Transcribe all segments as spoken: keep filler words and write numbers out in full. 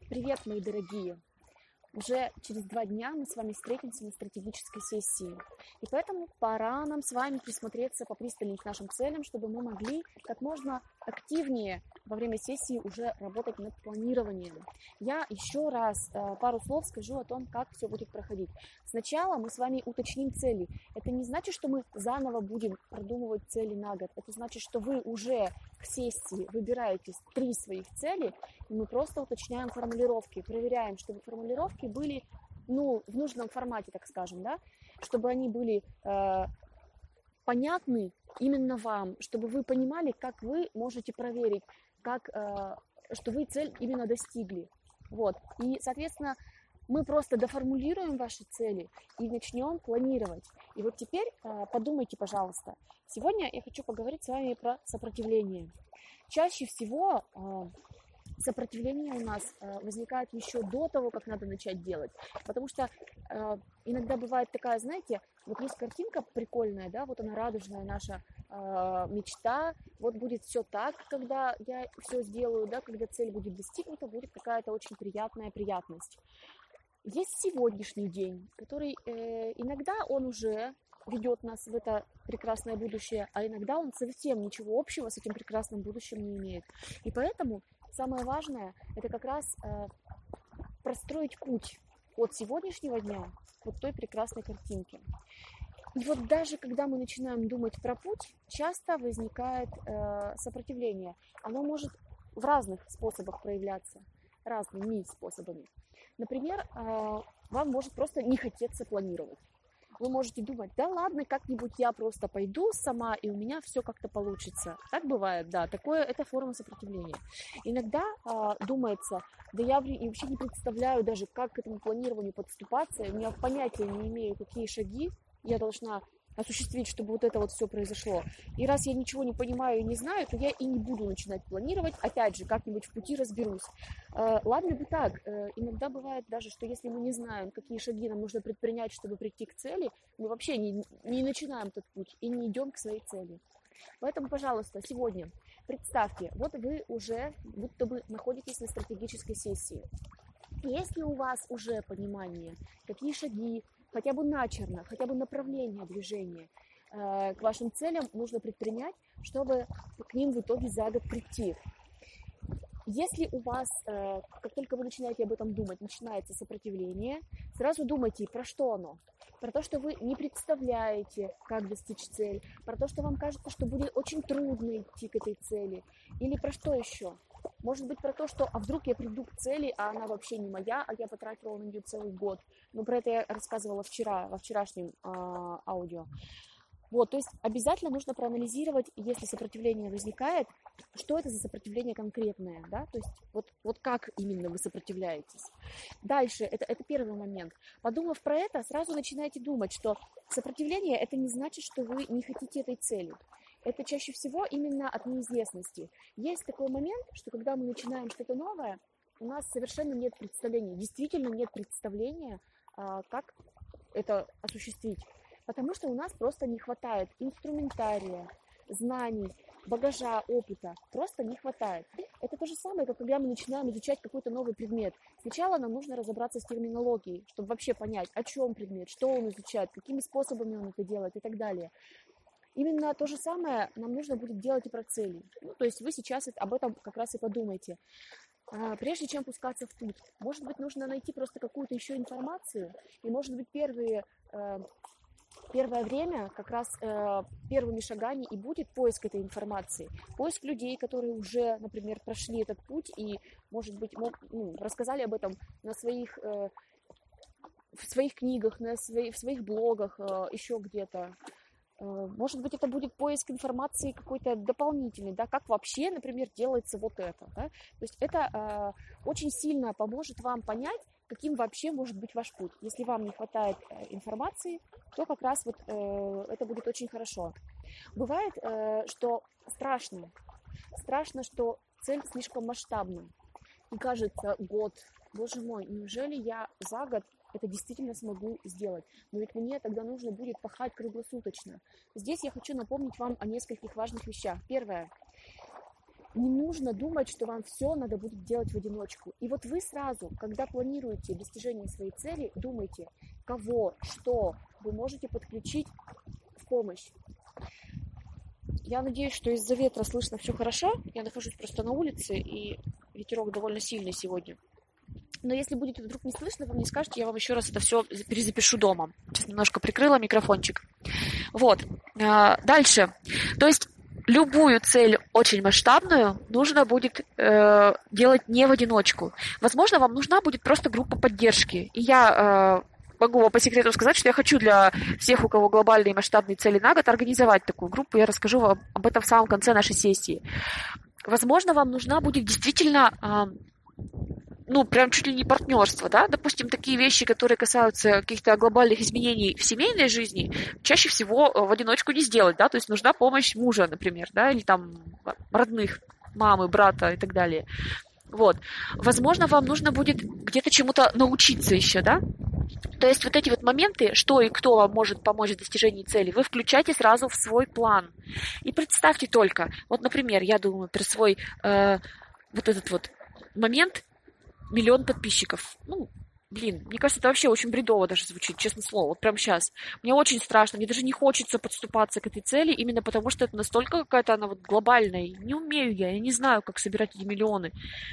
Привет, мои дорогие! Уже через два дня мы с вами встретимся на стратегической сессии. И поэтому пора нам с вами присмотреться попристальнее к нашим целям, чтобы мы могли как можно активнее во время сессии уже работать над планированием. Я еще раз э, пару слов скажу о том, как все будет проходить. Сначала мы с вами уточним цели. Это не значит, что мы заново будем продумывать цели на год. Это значит, что вы уже к сессии выбираете три своих цели, и мы просто уточняем формулировки, проверяем, чтобы формулировки были, ну, в нужном формате, так скажем, да, чтобы они были э, понятны именно вам, чтобы вы понимали, как вы можете проверить, как, э, что вы цель именно достигли. Вот. И, соответственно, мы просто доформулируем ваши цели и начнем планировать. И вот теперь э, подумайте, пожалуйста. Сегодня я хочу поговорить с вами про сопротивление. Чаще всего э, сопротивление у нас э, возникает еще до того, как надо начать делать. Потому что э, иногда бывает такая, знаете, вот есть картинка прикольная, да, вот она радужная, наша э, мечта. Вот будет все так, когда я все сделаю, да, когда цель будет достигнута, будет какая-то очень приятная приятность. Есть сегодняшний день, который э, иногда он уже ведет нас в это прекрасное будущее, а иногда он совсем ничего общего с этим прекрасным будущим не имеет. И поэтому самое важное – это как раз э, простроить путь от сегодняшнего дня вот к той прекрасной картинке. И вот даже когда мы начинаем думать про путь, часто возникает э, сопротивление. Оно может в разных способах проявляться, разными способами. Например, э, вам может просто не хотеться планировать. Вы можете думать, да ладно, как-нибудь я просто пойду сама, и у меня все как-то получится. Так бывает, да, такое, это форма сопротивления. Иногда а, думается, да я вообще не представляю даже, как к этому планированию подступаться, у меня понятия не имею, какие шаги я должна осуществить, чтобы вот это вот все произошло. И раз я ничего не понимаю и не знаю, то я и не буду начинать планировать. Опять же, как-нибудь в пути разберусь. Э, ладно бы так. Э, иногда бывает даже, что если мы не знаем, какие шаги нам нужно предпринять, чтобы прийти к цели, мы вообще не, не начинаем этот путь и не идем к своей цели. Поэтому, пожалуйста, сегодня представьте, вот вы уже будто бы находитесь на стратегической сессии. Если у вас уже понимание, какие шаги, хотя бы начерно, хотя бы направление движения э, к вашим целям нужно предпринять, чтобы к ним в итоге за год прийти. Если у вас, э, как только вы начинаете об этом думать, начинается сопротивление, сразу думайте, про что оно. Про то, что вы не представляете, как достичь цели, про то, что вам кажется, что будет очень трудно идти к этой цели, или про что еще? Может быть, про то, что а вдруг я приду к цели, а она вообще не моя, а я потратила на нее целый год. Ну, про это я рассказывала вчера, во вчерашнем э, аудио. Вот, то есть обязательно нужно проанализировать, если сопротивление возникает, что это за сопротивление конкретное, да, то есть вот, вот как именно вы сопротивляетесь. Дальше, это, это первый момент. Подумав про это, сразу начинайте думать, что сопротивление – это не значит, что вы не хотите этой цели. Это чаще всего именно от неизвестности. Есть такой момент, что когда мы начинаем что-то новое, у нас совершенно нет представления, действительно нет представления, как это осуществить. Потому что у нас просто не хватает инструментария, знаний, багажа, опыта. Просто не хватает. Это то же самое, как когда мы начинаем изучать какой-то новый предмет. Сначала нам нужно разобраться с терминологией, чтобы вообще понять, о чем предмет, что он изучает, какими способами он это делает и так далее. Именно то же самое нам нужно будет делать и про цели. Ну, то есть вы сейчас об этом как раз и подумайте. Прежде чем пускаться в путь, может быть, нужно найти просто какую-то еще информацию, и, может быть, первые, э, первое время как раз э, первыми шагами и будет поиск этой информации. Поиск людей, которые уже, например, прошли этот путь и, может быть, мог, ну, рассказали об этом на своих, э, в своих книгах, на свои, в своих блогах, э, еще где-то. Может быть, это будет поиск информации какой-то дополнительный, да, как вообще, например, делается вот это. Да? То есть это э, очень сильно поможет вам понять, каким вообще может быть ваш путь. Если вам не хватает э, информации, то как раз вот э, это будет очень хорошо. Бывает, э, что страшно. Страшно, что цель слишком масштабна. И кажется, год, боже мой, неужели я за год это действительно смогу сделать. Но ведь мне тогда нужно будет пахать круглосуточно. Здесь я хочу напомнить вам о нескольких важных вещах. Первое. не нужно думать, что вам все надо будет делать в одиночку. И вот вы сразу, когда планируете достижение своей цели, думайте, кого, что вы можете подключить в помощь. Я надеюсь, что из-за ветра слышно все хорошо. Я нахожусь просто на улице, и ветерок довольно сильный сегодня. Но если будет вдруг не слышно, вы мне скажете, я вам еще раз это все перезапишу дома. Сейчас немножко прикрыла микрофончик. Вот. Дальше. То есть любую цель очень масштабную нужно будет э, делать не в одиночку. Возможно, вам нужна будет просто группа поддержки. И я э, могу вам по секрету сказать, что я хочу для всех, у кого глобальные масштабные цели на год, организовать такую группу. Я расскажу вам об этом в самом конце нашей сессии. Возможно, вам нужна будет действительно... Э, ну, прям чуть ли не партнерство, да, допустим, такие вещи, которые касаются каких-то глобальных изменений в семейной жизни, чаще всего в одиночку не сделать, да, то есть нужна помощь мужа, например, да, или там родных, мамы, брата и так далее. Вот. Возможно, вам нужно будет где-то чему-то научиться еще, да. То есть вот эти вот моменты, что и кто вам может помочь в достижении цели, вы включайте сразу в свой план. И представьте только, вот, например, я думаю про свой э, вот этот вот момент, миллион подписчиков. Ну, блин, мне кажется, это вообще очень бредово даже звучит, честное слово, вот прямо сейчас. Мне очень страшно, мне даже не хочется подступаться к этой цели, именно потому что это настолько какая-то она вот глобальная. Не умею я, я не знаю, как собирать эти миллионы.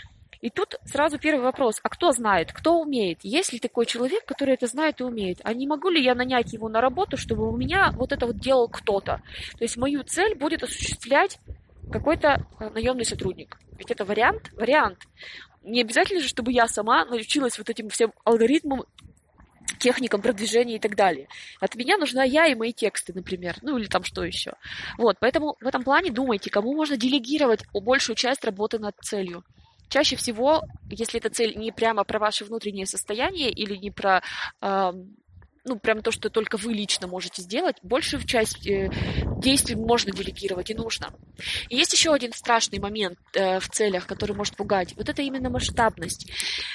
И тут сразу первый вопрос, а кто знает, кто умеет? Есть ли такой человек, который это знает и умеет? А не могу ли я нанять его на работу, чтобы у меня вот это вот делал кто-то? То есть мою цель будет осуществлять какой-то наемный сотрудник. Ведь это вариант? Вариант. Не обязательно же, чтобы я сама научилась вот этим всем алгоритмам, техникам продвижения и так далее. От меня нужна я и мои тексты, например. Ну или там что еще. Вот, поэтому в этом плане думайте, кому можно делегировать большую часть работы над целью. Чаще всего, если эта цель не прямо про ваше внутреннее состояние или не про... Э, ну, прям то, что только вы лично можете сделать, большую часть э, действий можно делегировать и нужно. И есть еще один страшный момент э, в целях, который может пугать. Вот это именно масштабность.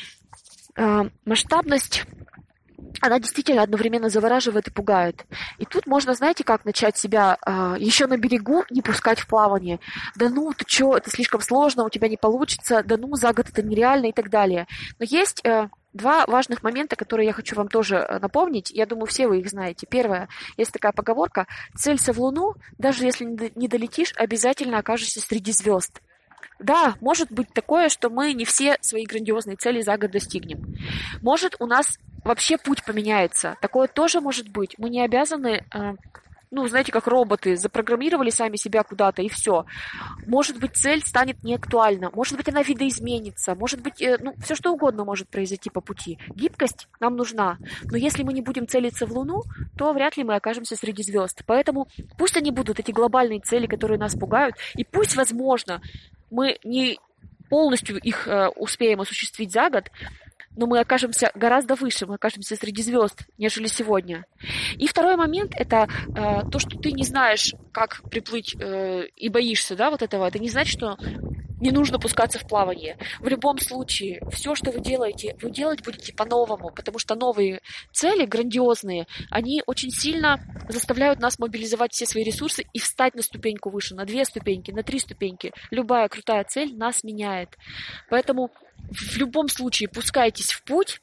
Э, масштабность, она действительно одновременно завораживает и пугает. И тут можно, знаете, как начать себя э, еще на берегу не пускать в плавание. Да ну, ты что, это слишком сложно, у тебя не получится, да ну, за год это нереально и так далее. Но есть... Э, Два важных момента, которые я хочу вам тоже напомнить. Я думаю, все вы их знаете. Первое, есть такая поговорка: целься в Луну, даже если не долетишь, обязательно окажешься среди звезд. Да, может быть такое, что мы не все свои грандиозные цели за год достигнем. Может, у нас вообще путь поменяется. Такое тоже может быть. Мы не обязаны... Ну, знаете, как роботы, запрограммировали сами себя куда-то, и все. Может быть, цель станет неактуальна, может быть, она видоизменится, может быть, ну, все что угодно может произойти по пути. Гибкость нам нужна, но если мы не будем целиться в Луну, то вряд ли мы окажемся среди звезд. Поэтому пусть они будут, эти глобальные цели, которые нас пугают, и пусть, возможно, мы не полностью их э, успеем осуществить за год, но мы окажемся гораздо выше, мы окажемся среди звезд, нежели сегодня. И второй момент – это э, то, что ты не знаешь, как приплыть э, и боишься, да, вот этого. Это не значит, что не нужно пускаться в плавание. В любом случае, все, что вы делаете, вы делать будете по-новому, потому что новые цели, грандиозные, они очень сильно заставляют нас мобилизовать все свои ресурсы и встать на ступеньку выше, на две ступеньки, на три ступеньки. Любая крутая цель нас меняет. Поэтому в любом случае пускайтесь в путь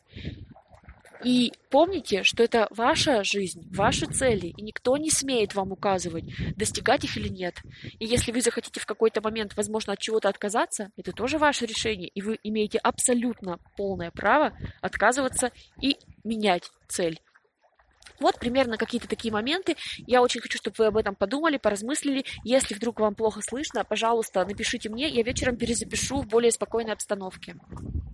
и помните, что это ваша жизнь, ваши цели, и никто не смеет вам указывать, достигать их или нет. И если вы захотите в какой-то момент, возможно, от чего-то отказаться, это тоже ваше решение, и вы имеете абсолютно полное право отказываться и менять цель. Вот примерно какие-то такие моменты. Я очень хочу, чтобы вы об этом подумали, поразмыслили. Если вдруг вам плохо слышно, пожалуйста, напишите мне, я вечером перезапишу в более спокойной обстановке.